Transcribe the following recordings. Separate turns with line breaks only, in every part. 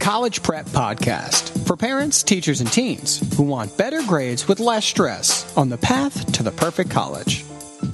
College Prep Podcast for parents, teachers, and teens who want better grades with less stress on the path to the perfect college.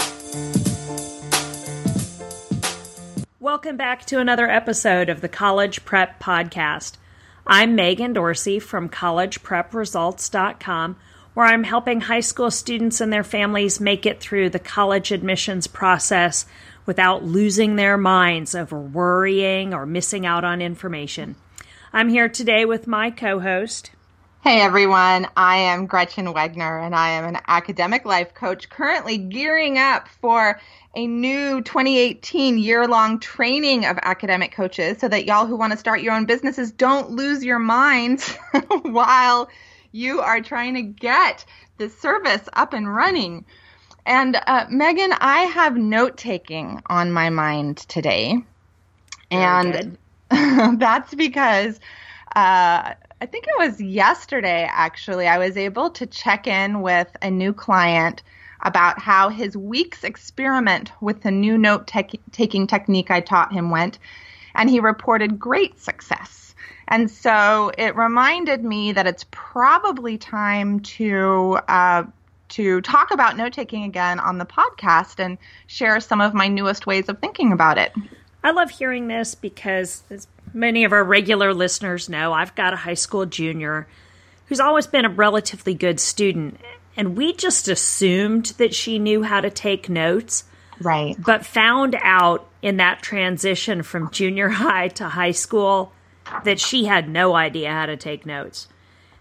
Welcome back to another episode of the College Prep Podcast. I'm Megan Dorsey from collegeprepresults.com, where I'm helping high school students and their families make it through the college admissions process without losing their minds over worrying or missing out on information. I'm here today with my co-host.
Hey everyone, I am Gretchen Wegner and I am an academic life coach currently gearing up for a new 2018 year-long training of academic coaches so that y'all who want to start your own businesses don't lose your minds while you are trying to get this service up and running. And Megan, I have note-taking on my mind today. And that's because I think it was yesterday, actually, I was able to check in with a new client about how his week's experiment with the new note-taking technique I taught him went, and he reported great success. And so it reminded me that it's probably time to talk about note-taking again on the podcast and share some of my newest ways of thinking about it.
I love hearing this because, as many of our regular listeners know, I've got a high school junior who's always been a relatively good student, and we just assumed that she knew how to take notes.
Right.
But found out in that transition from junior high to high school that she had no idea how to take notes.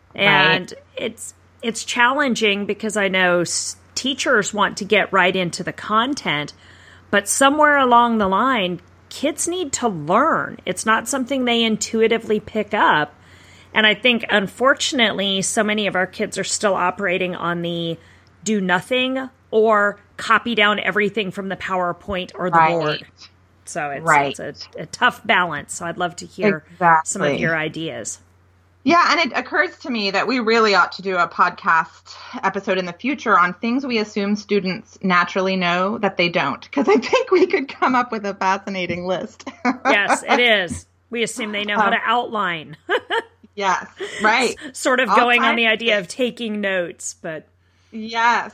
And it's challenging because I know teachers want to get right into the content, but somewhere along the line, kids need to learn. It's not something they intuitively pick up. And I think, unfortunately, so many of our kids are still operating on the do nothing or copy down everything from the PowerPoint or the board. So it's a tough balance. So I'd love to hear some of your ideas.
Yeah, and it occurs to me that we really ought to do a podcast episode in the future on things we assume students naturally know that they don't, because I think we could come up with a fascinating list.
Yes, it is. We assume they know how to outline.
Yes, right.
Sort of going on the idea of taking notes, but... Yes.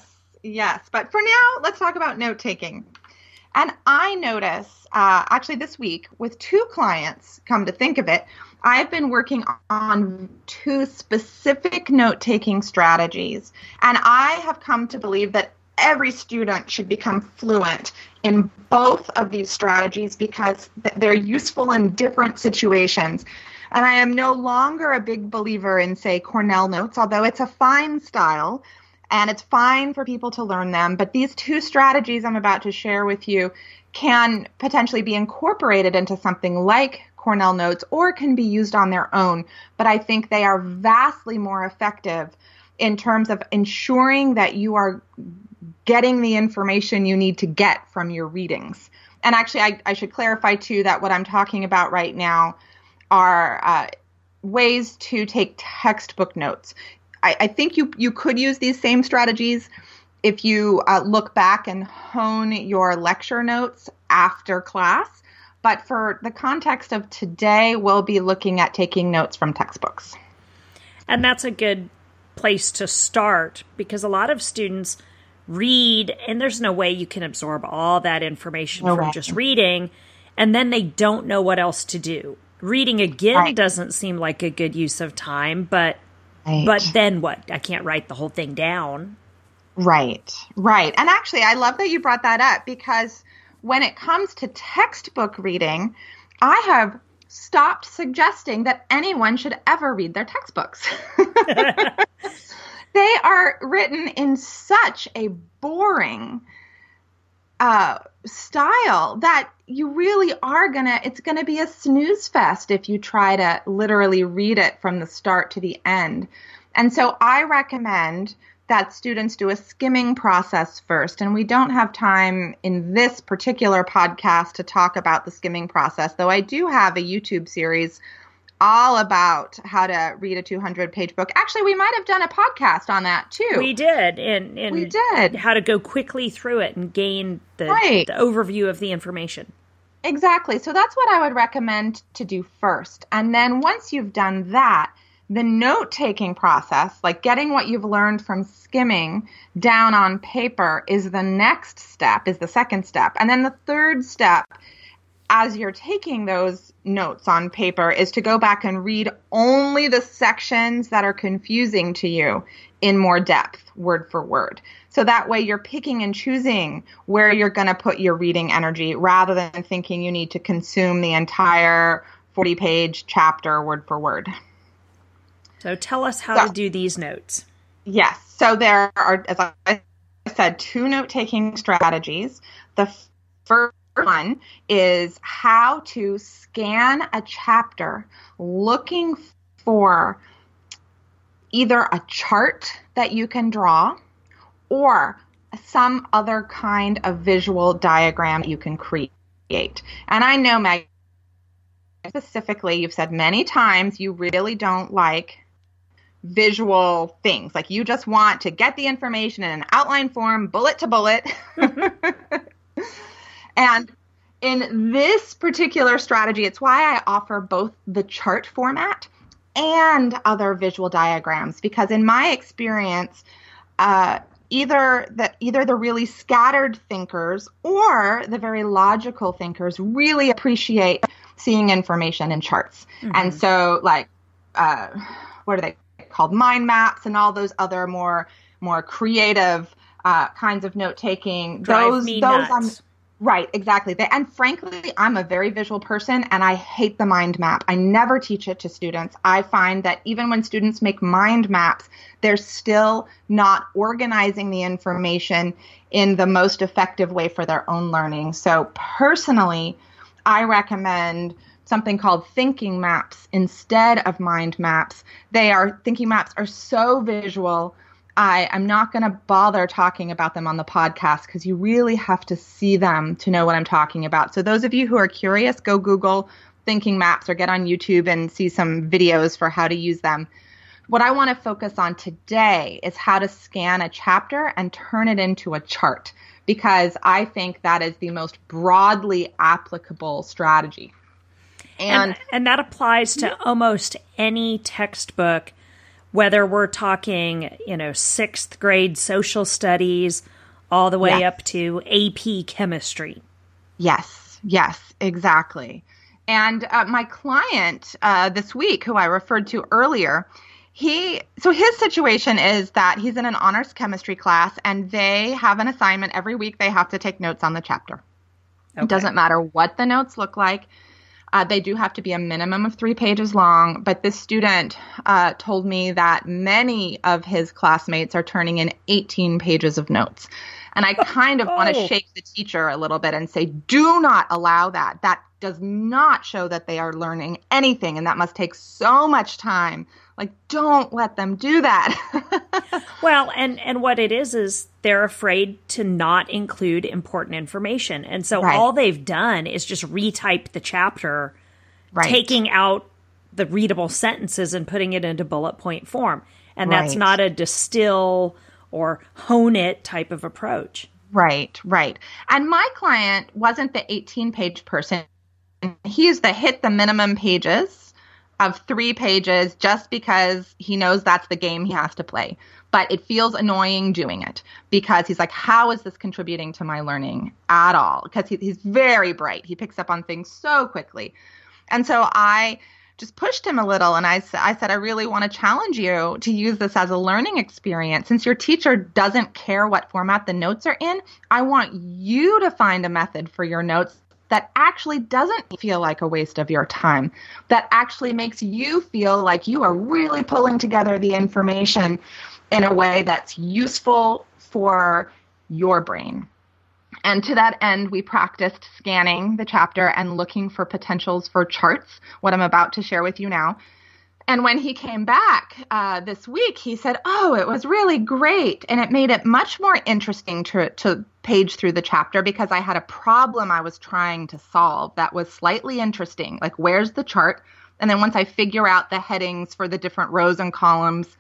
But for now, let's talk about note-taking. And I notice, actually this week, with two clients, come to think of it, I've been working on two specific note-taking strategies, and I have come to believe that every student should become fluent in both of these strategies because they're useful in different situations. And I am no longer a big believer in, say, Cornell notes, although it's a fine style, and it's fine for people to learn them. But these two strategies I'm about to share with you can potentially be incorporated into something like Cornell notes or can be used on their own. But I think they are vastly more effective in terms of ensuring that you are getting the information you need to get from your readings. And actually, I should clarify, too, that what I'm talking about right now are ways to take textbook notes. I think you could use these same strategies if you look back and hone your lecture notes after class. But for the context of today, we'll be looking at taking notes from textbooks.
And that's a good place to start because a lot of students read, and there's no way you can absorb all that information from just reading, and then they don't know what else to do. Reading again doesn't seem like a good use of time, but then what? I can't write the whole thing down.
Right. And actually, I love that you brought that up because when it comes to textbook reading, I have stopped suggesting that anyone should ever read their textbooks. They are written in such a boring style that you really are it's going to be a snooze fest if you try to literally read it from the start to the end. And so I recommend that students do a skimming process first. And we don't have time in this particular podcast to talk about the skimming process, though I do have a YouTube series all about how to read a 200-page book. Actually, we might have done a podcast on that, too.
We did. And
we did.
How to go quickly through it and gain the overview of the information.
Exactly. So that's what I would recommend to do first. And then once you've done that, the note-taking process, like getting what you've learned from skimming down on paper, is the next step, is the second step. And then the third step, as you're taking those notes on paper, is to go back and read only the sections that are confusing to you in more depth, word for word. So that way you're picking and choosing where you're going to put your reading energy rather than thinking you need to consume the entire 40-page chapter word for word.
So tell us how to do these notes.
Yes. So there are, as I said, 2 note-taking strategies. The first one is how to scan a chapter looking for either a chart that you can draw or some other kind of visual diagram you can create. And I know, Meg, specifically, you've said many times you really don't like visual things. Like you just want to get the information in an outline form, bullet to bullet. And in this particular strategy, it's why I offer both the chart format and other visual diagrams, because in my experience, either the really scattered thinkers or the very logical thinkers really appreciate seeing information in charts. Mm-hmm. And so like, what are they called? Mind maps and all those other more creative kinds of note taking.
Those nuts.
Right, exactly. And frankly, I'm a very visual person and I hate the mind map. I never teach it to students. I find that even when students make mind maps, they're still not organizing the information in the most effective way for their own learning. So personally, I recommend something called thinking maps instead of mind maps. Thinking maps are so visual. I'm not going to bother talking about them on the podcast because you really have to see them to know what I'm talking about. So those of you who are curious, go Google thinking maps or get on YouTube and see some videos for how to use them. What I want to focus on today is how to scan a chapter and turn it into a chart, because I think that is the most broadly applicable strategy.
And that applies to almost any textbook, whether we're talking, 6th grade social studies all the way up to AP chemistry. Yes,
exactly. And my client this week, who I referred to earlier, his situation is that he's in an honors chemistry class and they have an assignment every week. They have to take notes on the chapter. Okay. It doesn't matter what the notes look like. They do have to be a minimum of 3 pages long, but this student told me that many of his classmates are turning in 18 pages of notes. And I kind of want to shake the teacher a little bit and say, do not allow that. That does not show that they are learning anything, and that must take so much time. Like, don't let them do that.
Well, and what it is they're afraid to not include important information. And so all they've done is just retype the chapter, taking out the readable sentences and putting it into bullet point form. And that's not a distill or hone it type of approach.
Right. And my client wasn't the 18-page person. He's hit the minimum pages of 3 pages just because he knows that's the game he has to play. But it feels annoying doing it because he's like, how is this contributing to my learning at all? Because he's very bright. He picks up on things so quickly. And so I just pushed him a little and I said, I really want to challenge you to use this as a learning experience. Since your teacher doesn't care what format the notes are in, I want you to find a method for your notes that actually doesn't feel like a waste of your time, that actually makes you feel like you are really pulling together the information in a way that's useful for your brain. And to that end, we practiced scanning the chapter and looking for potentials for charts, what I'm about to share with you now. And when he came back this week, he said, oh, it was really great. And it made it much more interesting to page through the chapter because I had a problem I was trying to solve that was slightly interesting. Like, where's the chart? And then once I figure out the headings for the different rows and columns,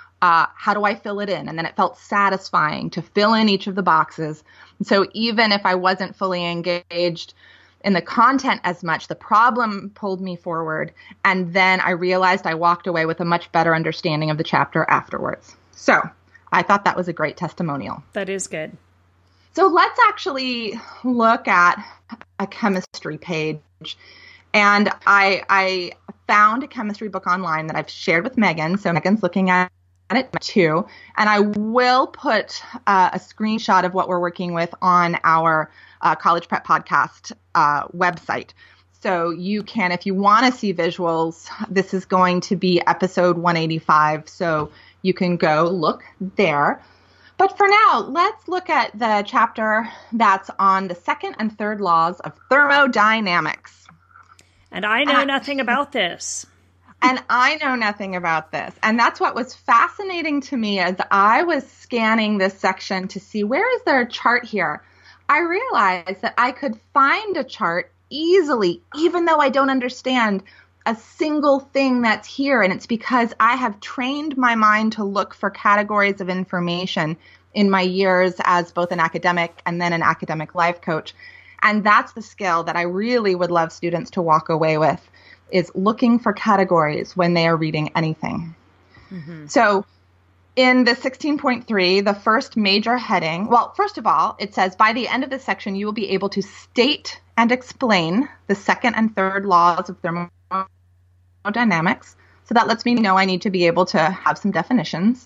how do I fill it in? And then it felt satisfying to fill in each of the boxes. And so even if I wasn't fully engaged in the content as much. The problem pulled me forward. And then I realized I walked away with a much better understanding of the chapter afterwards. So I thought that was a great testimonial.
That is good.
So let's actually look at a chemistry page. And I found a chemistry book online that I've shared with Megan. So Megan's looking at it too. And I will put a screenshot of what we're working with on our College Prep Podcast website. So you can, if you want to see visuals, this is going to be episode 185. So you can go look there. But for now, let's look at the chapter that's on the second and third laws of thermodynamics.
And I know nothing about this.
And I know nothing about this. And that's what was fascinating to me as I was scanning this section to see where is there a chart here. I realized that I could find a chart easily, even though I don't understand a single thing that's here. And it's because I have trained my mind to look for categories of information in my years as both an academic and then an academic life coach. And that's the skill that I really would love students to walk away with, is looking for categories when they are reading anything. Mm-hmm. So in the 16.3, the first major heading, well, first of all, it says, by the end of this section, you will be able to state and explain the second and third laws of thermodynamics. So that lets me know I need to be able to have some definitions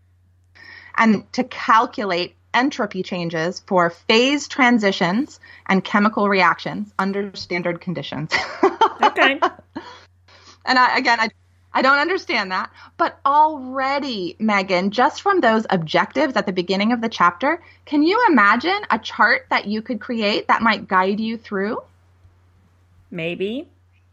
and to calculate entropy changes for phase transitions and chemical reactions under standard conditions.
Okay.
And I don't understand that. But already, Megan, just from those objectives at the beginning of the chapter, can you imagine a chart that you could create that might guide you through?
Maybe.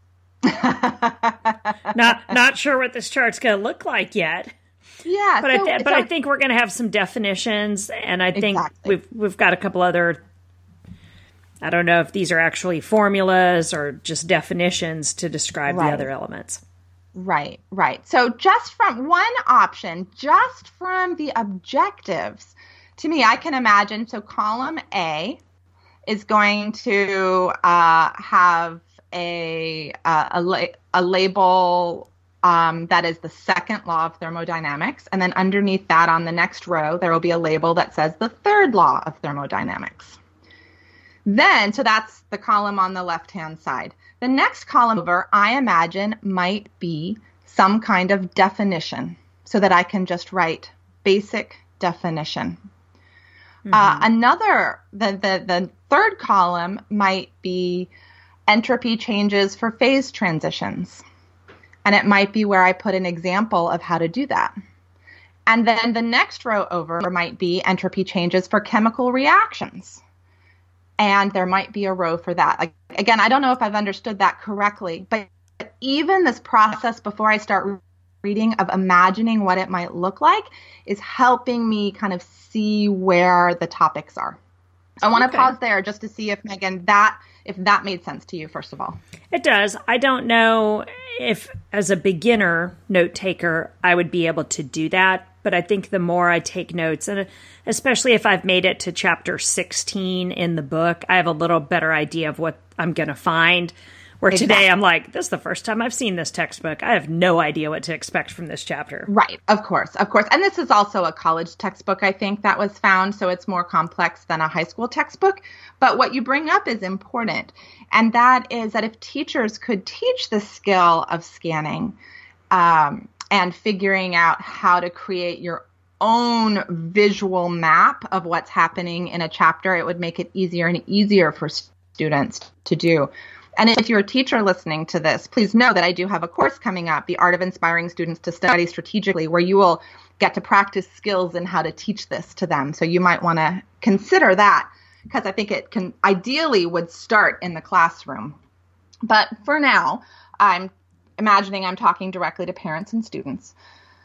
Not sure what this chart's going to look like yet.
Yeah,
but I think we're going to have some definitions, and I think we've got a couple other. I don't know if these are actually formulas or just definitions to describe the other elements.
Right. So just from one option, just from the objectives, to me, I can imagine. So column A is going to have a label. That is the second law of thermodynamics. And then underneath that on the next row, there will be a label that says the third law of thermodynamics. Then, so that's the column on the left-hand side. The next column over, I imagine, might be some kind of definition so that I can just write basic definition. Mm-hmm. The third column might be entropy changes for phase transitions. And it might be where I put an example of how to do that. And then the next row over might be entropy changes for chemical reactions. And there might be a row for that. Like, again, I don't know if I've understood that correctly, but even this process before I start reading of imagining what it might look like is helping me kind of see where the topics are. I want to pause there just to see if, Megan, if that made sense to you, first of all.
It does. I don't know if, as a beginner note taker, I would be able to do that. But I think the more I take notes, and especially if I've made it to chapter 16 in the book, I have a little better idea of what I'm going to find. Where today I'm like, this is the first time I've seen this textbook. I have no idea what to expect from this chapter.
Right. Of course. And this is also a college textbook, I think, that was found. So it's more complex than a high school textbook. But what you bring up is important. And that is that if teachers could teach the skill of scanning and figuring out how to create your own visual map of what's happening in a chapter, it would make it easier and easier for students to do. And if you're a teacher listening to this, please know that I do have a course coming up, The Art of Inspiring Students to Study Strategically, where you will get to practice skills in how to teach this to them. So you might want to consider that, because I think it can ideally would start in the classroom. But for now, I'm imagining I'm talking directly to parents and students.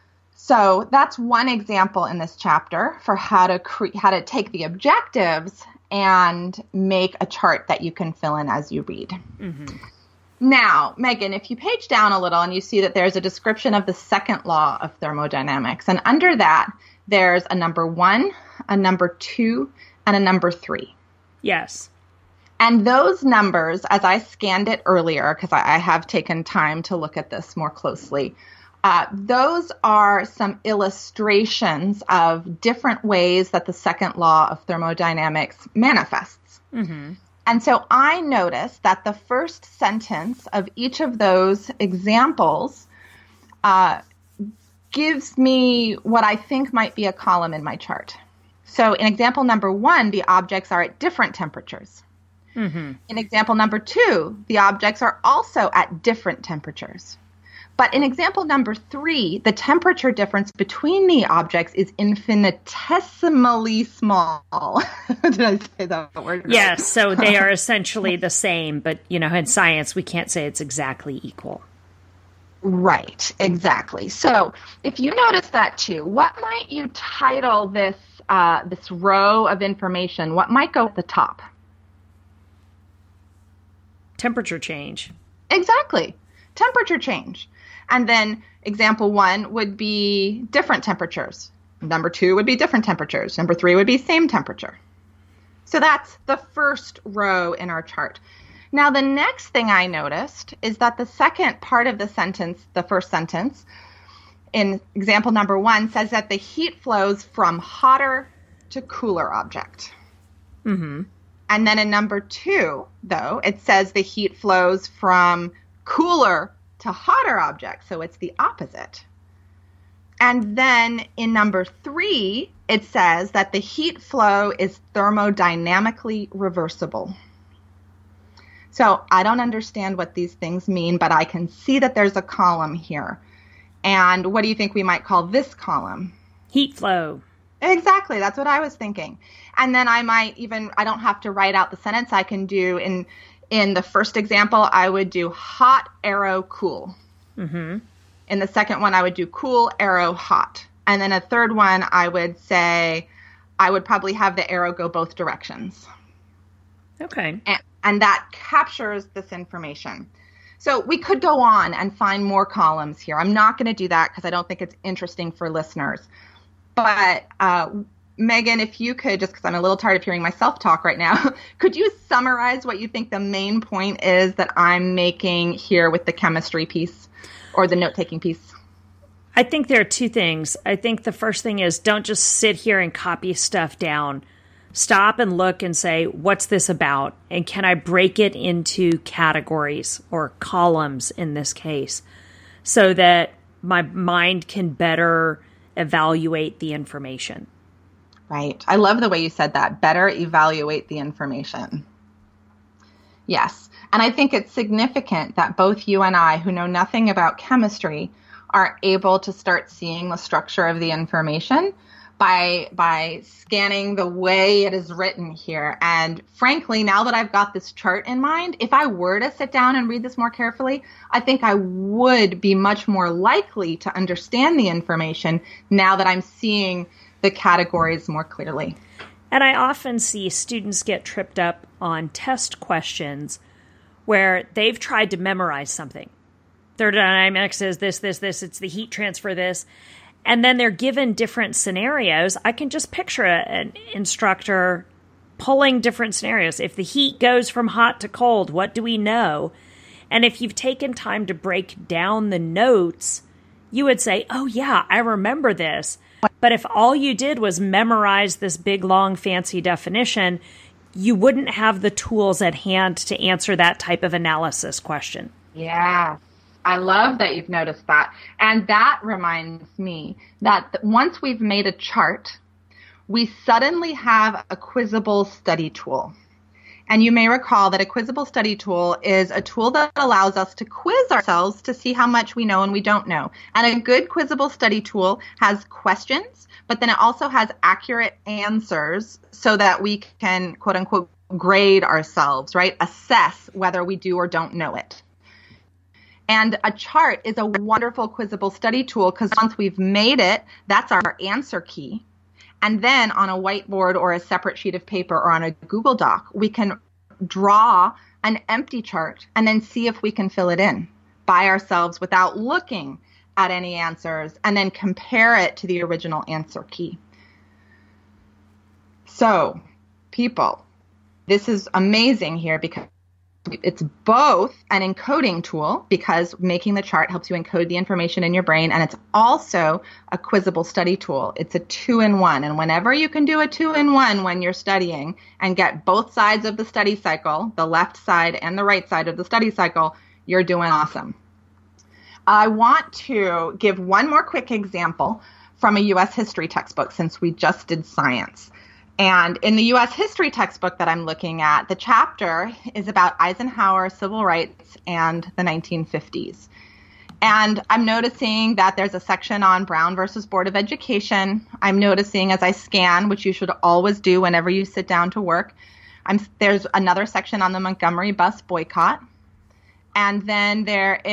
So that's one example in this chapter for how to take the objectives and make a chart that you can fill in as you read. Mm-hmm. Now, Megan, if you page down a little and you see that there's a description of the second law of thermodynamics, and under that, there's a number 1, a number 2, and a number 3.
Yes.
And those numbers, as I scanned it earlier, because I have taken time to look at this more closely, those are some illustrations of different ways that the second law of thermodynamics manifests. Mm-hmm. And so I noticed that the first sentence of each of those examples gives me what I think might be a column in my chart. So in example number 1, the objects are at different temperatures. Mm-hmm. In example number 2, the objects are also at different temperatures. But in example number 3, the temperature difference between the objects is infinitesimally small. Did I say that word right?
Yes, so they are essentially the same, but, in science, we can't say it's exactly equal.
Right, exactly. So if you notice that too, what might you title this this row of information? What might go at the top?
Temperature change.
Exactly. Temperature change. And then example 1 would be different temperatures. Number 2 would be different temperatures. Number 3 would be same temperature. So that's the first row in our chart. Now, the next thing I noticed is that the second part of the sentence, the first sentence, in example number 1, says that the heat flows from hotter to cooler object. Mm-hmm. And then in number 2, though, it says the heat flows from cooler to hotter object. So it's the opposite. And then in number 3, it says that the heat flow is thermodynamically reversible. So I don't understand what these things mean, but I can see that there's a column here. And what do you think we might call this column?
Heat flow.
Exactly. That's what I was thinking. And then I don't have to write out the sentence. I can do in the first example, I would do hot, arrow, cool. Mm-hmm. In the second one, I would do cool, arrow, hot. And then a third one, I would probably have the arrow go both directions.
Okay.
And that captures this information. So we could go on and find more columns here. I'm not going to do that because I don't think it's interesting for listeners. But Megan, if you could, just because I'm a little tired of hearing myself talk right now, could you summarize what you think the main point is that I'm making here with the chemistry piece or the note-taking piece?
I think there are two things. I think the first thing is don't just sit here and copy stuff down. Stop and look and say, what's this about? And can I break it into categories or columns in this case so that my mind can better evaluate the information?
Right. I love the way you said that. Better evaluate the information. Yes. And I think it's significant that both you and I, who know nothing about chemistry, are able to start seeing the structure of the information by scanning the way it is written here. And frankly, now that I've got this chart in mind, if I were to sit down and read this more carefully, I think I would be much more likely to understand the information now that I'm seeing the categories more clearly.
And I often see students get tripped up on test questions where they've tried to memorize something. Thermodynamics is this, it's the heat transfer, this. And then they're given different scenarios. I can just picture an instructor pulling different scenarios. If the heat goes from hot to cold, what do we know? And if you've taken time to break down the notes, you would say, oh yeah, I remember this. But if all you did was memorize this big, long, fancy definition, you wouldn't have the tools at hand to answer that type of analysis question.
Yeah. I love that you've noticed that. And that reminds me that once we've made a chart, we suddenly have a quizzable study tool. And you may recall that a quizzable study tool is a tool that allows us to quiz ourselves to see how much we know and we don't know. And a good quizzable study tool has questions, but then it also has accurate answers so that we can, quote unquote, grade ourselves, right? Assess whether we do or don't know it. And a chart is a wonderful quizzable study tool because once we've made it, that's our answer key. And then on a whiteboard or a separate sheet of paper or on a Google Doc, we can draw an empty chart and then see if we can fill it in by ourselves without looking at any answers and then compare it to the original answer key. So, people, this is amazing here because it's both an encoding tool, because making the chart helps you encode the information in your brain, and it's also a quizzable study tool. It's a 2-in-1, and whenever you can do a 2-in-1 when you're studying and get both sides of the study cycle, the left side and the right side of the study cycle, you're doing awesome. I want to give one more quick example from a U.S. history textbook, since we just did science. And in the U.S. history textbook that I'm looking at, the chapter is about Eisenhower, civil rights, and the 1950s. And I'm noticing that there's a section on Brown versus Board of Education. I'm noticing as I scan, which you should always do whenever you sit down to work, there's another section on the Montgomery bus boycott. And then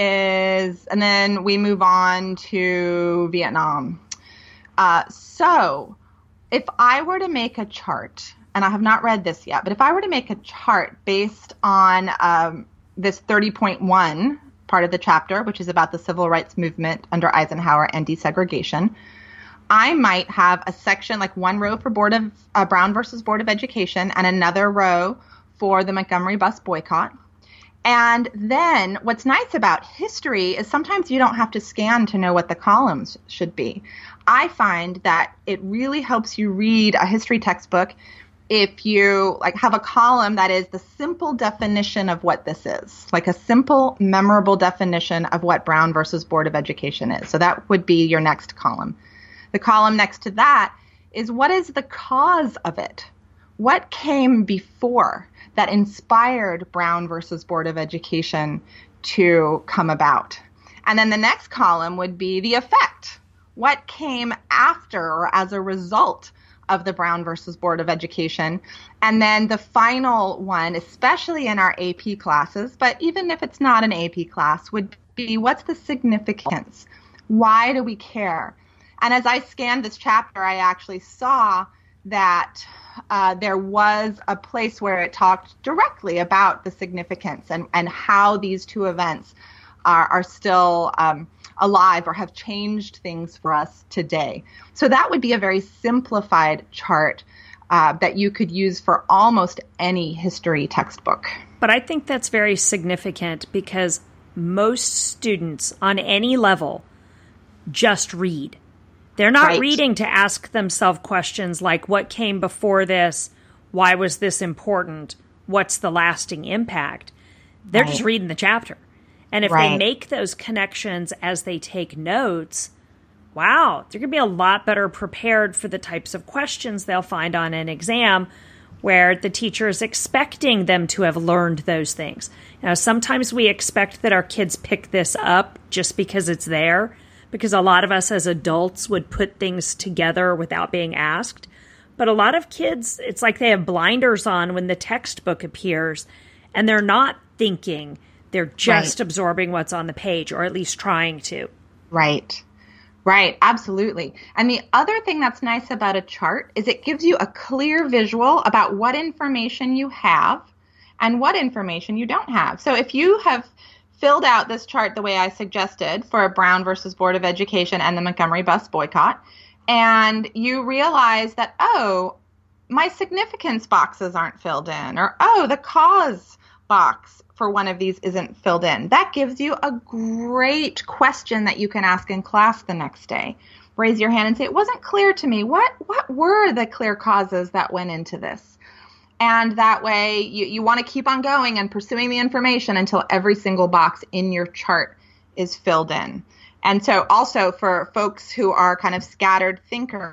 then we move on to Vietnam. So if I were to make a chart, and I have not read this yet, but if I were to make a chart based on this 30.1 part of the chapter, which is about the civil rights movement under Eisenhower and desegregation, I might have a section, like one row for Brown versus Board of Education and another row for the Montgomery bus boycott. And then what's nice about history is sometimes you don't have to scan to know what the columns should be. I find that it really helps you read a history textbook if you have a column that is the simple definition of what this is, like a simple, memorable definition of what Brown versus Board of Education is. So that would be your next column. The column next to that is, what is the cause of it? What came before that inspired Brown versus Board of Education to come about? And then the next column would be the effect. What came after or as a result of the Brown versus Board of Education? And then the final one, especially in our AP classes, but even if it's not an AP class, would be, what's the significance? Why do we care? And as I scanned this chapter, I actually saw that there was a place where it talked directly about the significance and how these two events are still alive or have changed things for us today. So that would be a very simplified chart that you could use for almost any history textbook.
But I think that's very significant because most students on any level just read. They're not reading to ask themselves questions like, what came before this? Why was this important? What's the lasting impact? They're just reading the chapter. And if they make those connections as they take notes, wow, they're going to be a lot better prepared for the types of questions they'll find on an exam where the teacher is expecting them to have learned those things. Now, sometimes we expect that our kids pick this up just because it's there, because a lot of us as adults would put things together without being asked. But a lot of kids, it's like they have blinders on when the textbook appears, and they're not thinking. They're just absorbing what's on the page, or at least trying to. Right.
Absolutely. And the other thing that's nice about a chart is it gives you a clear visual about what information you have and what information you don't have. So if you have filled out this chart the way I suggested for Brown versus Board of Education and the Montgomery bus boycott, and you realize that, my significance boxes aren't filled in, or, the cause box for one of these isn't filled in. That gives you a great question that you can ask in class the next day. Raise your hand and say, it wasn't clear to me. What were the clear causes that went into this? And that way you want to keep on going and pursuing the information until every single box in your chart is filled in. And so also for folks who are kind of scattered thinkers,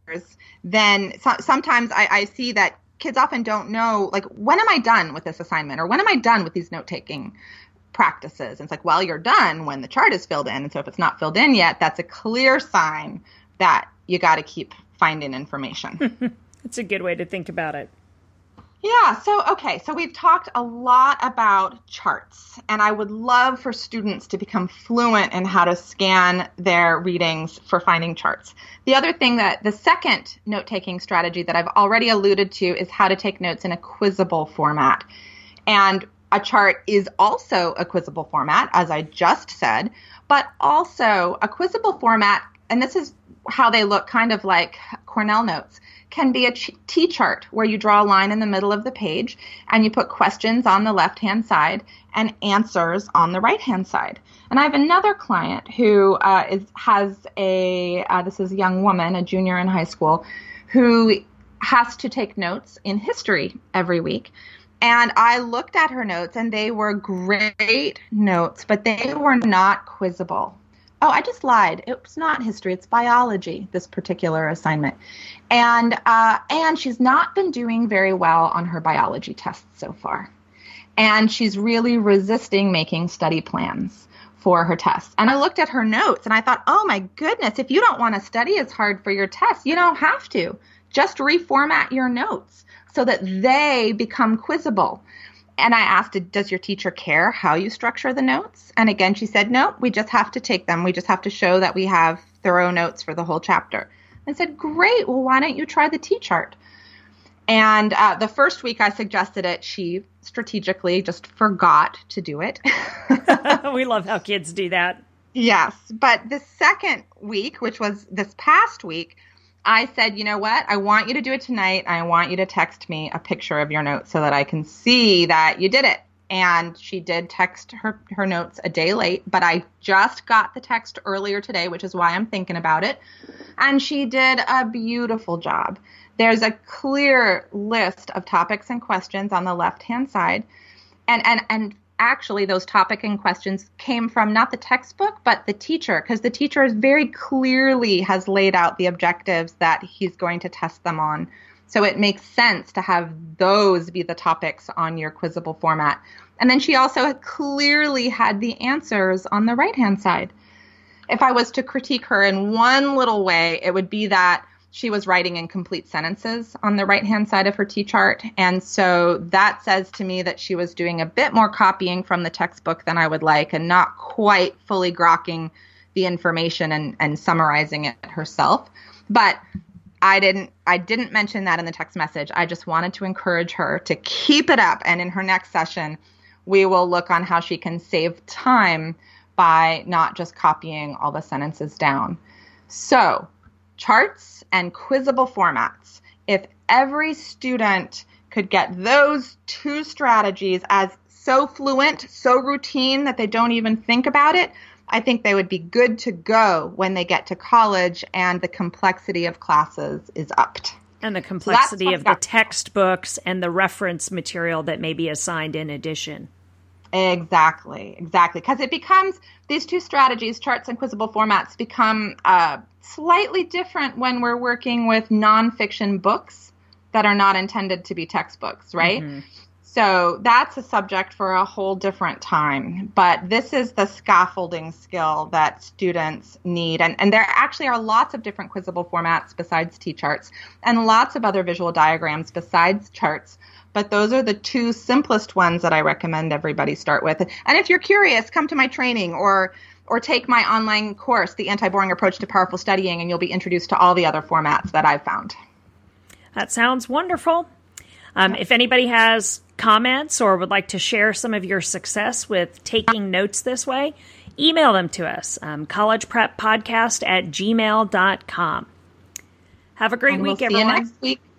then sometimes I see that kids often don't know, when am I done with this assignment? Or when am I done with these note-taking practices? And it's like, well, you're done when the chart is filled in. And so if it's not filled in yet, that's a clear sign that you got to keep finding information.
That's a good way to think about it.
Yeah. So we've talked a lot about charts, and I would love for students to become fluent in how to scan their readings for finding charts. The other thing the second note-taking strategy that I've already alluded to is how to take notes in a quizzable format. And a chart is also a quizzable format, as I just said, but also a quizzable format and this is how they look kind of like Cornell notes, can be a T-chart where you draw a line in the middle of the page and you put questions on the left-hand side and answers on the right-hand side. And I have another client who has this is a young woman, a junior in high school, who has to take notes in history every week. And I looked at her notes, and they were great notes, but they were not quizzable. Oh, I just lied. It was not history. It's biology, this particular assignment. And she's not been doing very well on her biology tests so far. And she's really resisting making study plans for her tests. And I looked at her notes, and I thought, oh, my goodness, if you don't want to study as hard for your tests, you don't have to. Just reformat your notes so that they become quizzable. And I asked, does your teacher care how you structure the notes? And again, she said, no, we just have to take them. We just have to show that we have thorough notes for the whole chapter. I said, great. Well, why don't you try the T-chart? And the first week I suggested it, she strategically just forgot to do it.
We love how kids do that.
Yes. But the second week, which was this past week, I said, you know what? I want you to do it tonight. I want you to text me a picture of your notes so that I can see that you did it. And she did text her notes a day late, but I just got the text earlier today, which is why I'm thinking about it. And she did a beautiful job. There's a clear list of topics and questions on the left-hand side. And actually, those topic and questions came from not the textbook, but the teacher, because the teacher is very clearly has laid out the objectives that he's going to test them on. So it makes sense to have those be the topics on your quizzable format. And then she also clearly had the answers on the right-hand side. If I was to critique her in one little way, it would be that she was writing incomplete sentences on the right-hand side of her T-chart. And so that says to me that she was doing a bit more copying from the textbook than I would like and not quite fully grokking the information and summarizing it herself. But I didn't mention that in the text message. I just wanted to encourage her to keep it up. And in her next session, we will look on how she can save time by not just copying all the sentences down. So, charts and quizzable formats. If every student could get those two strategies as so fluent, so routine that they don't even think about it, I think they would be good to go when they get to college and the complexity of classes is upped.
And the complexity of the textbooks and the reference material that may be assigned in addition.
Exactly. Because it becomes, these two strategies, charts and quizzable formats, become slightly different when we're working with nonfiction books that are not intended to be textbooks, right? Mm-hmm. So that's a subject for a whole different time. But this is the scaffolding skill that students need. And there actually are lots of different quizzable formats besides T-charts and lots of other visual diagrams besides charts. But those are the two simplest ones that I recommend everybody start with. And if you're curious, come to my training or take my online course, The Anti-Boring Approach to Powerful Studying, and you'll be introduced to all the other formats that I've found.
That sounds wonderful. If anybody has comments or would like to share some of your success with taking notes this way, email them to us, collegepreppodcast@gmail.com. Have a great week, everyone.
See you next week.